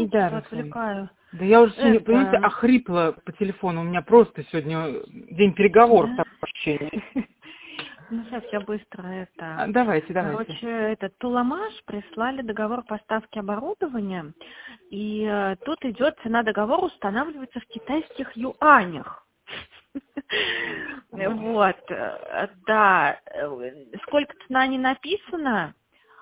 извините, Да, что Руслан. отвлекаю. Да я уже сегодня, понимаете, Это... охрипла по телефону. У меня просто сегодня день переговоров, Да? такое ощущение. Ну, сейчас я быстро это... Давайте. Короче, этот Туламаш прислали договор поставки оборудования, и тут идет цена договора устанавливается в китайских юанях. Вот, да, сколько цена не написано,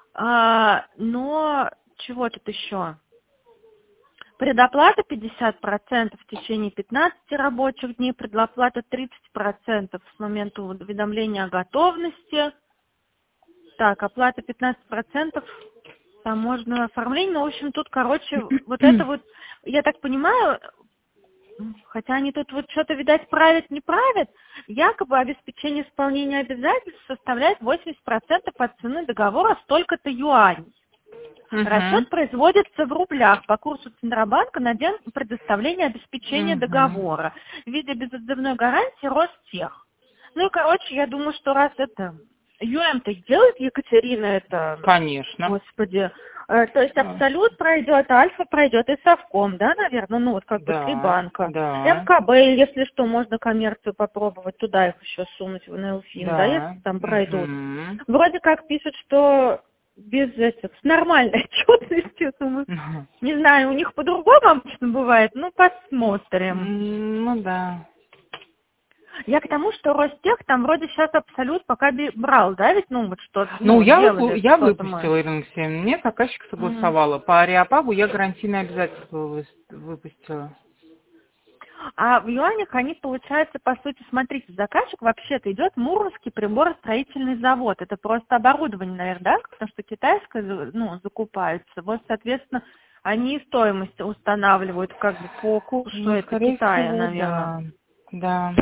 но чего тут еще? Предоплата 50% в течение 15 рабочих дней, предоплата 30% с момента уведомления о готовности. Так, оплата 15% таможенного оформления. Ну, в общем, тут, короче, вот это вот, я так понимаю, хотя они тут вот что-то, видать, правят, не правят, якобы обеспечение исполнения обязательств составляет 80% от цены договора столько-то юаней. Расчет производится в рублях по курсу Центробанка на день предоставления обеспечения договора в виде безотзывной гарантии Ростех. Ну и, короче, я думаю, что раз это ЮМ-то делает, Екатерина, это... Конечно. Господи. То есть Абсолют пройдет, Альфа пройдет и Совком, да, наверное? Ну вот как бы Да, три банка. да. МКБ, если что, можно коммерцию попробовать, туда их еще сунуть в НЛФИН, да, если там пройдут. Вроде как пишут, что без этих, с нормальной отчетностью, думаю. Не знаю, у них по-другому обычно бывает, ну посмотрим. Ну да. Я к тому, что Ростех там вроде сейчас Абсолют пока брал, да, ведь, ну вот что, Ну, я делали, выпустила, Ирина Алексеевна, мне заказчик согласовала. По Ариапагу я гарантийное обязательство выпустила. А в юанях они, получается, по сути, смотрите, заказчик вообще-то идет Мурманский приборостроительный завод. Это просто оборудование, наверное, да? Потому что китайское, ну, закупаются. Вот, соответственно, они и стоимость устанавливают как бы по курсу Ну, это скорее Китая, всего, наверное. да.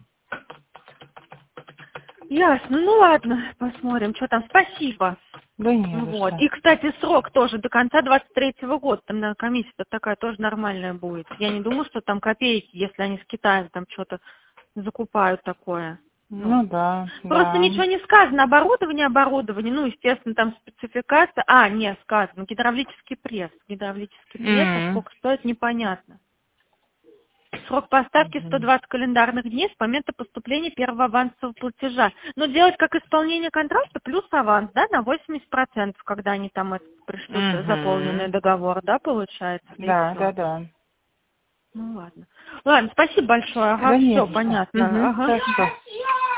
Ясно. Ну ладно, посмотрим, что там. Спасибо. Да не за Вот. что. И, кстати, срок тоже до конца 23-го года. Там на комиссия такая тоже нормальная будет. Я не думаю, что там копейки, если они с Китаем там что-то закупают такое. Ну да. Просто ничего не сказано. Оборудование, ну, естественно, там спецификация. Не сказано. Гидравлический пресс. А сколько стоит, непонятно. Срок поставки 120 календарных дней с момента поступления первого авансового платежа. Но делать как исполнение контракта плюс аванс, да, на 80%, когда они там пришлют заполненный договор, да, получается? Да. Ну ладно. Ладно, спасибо большое. Ага, Да все, понятно. Ага. Хорошо.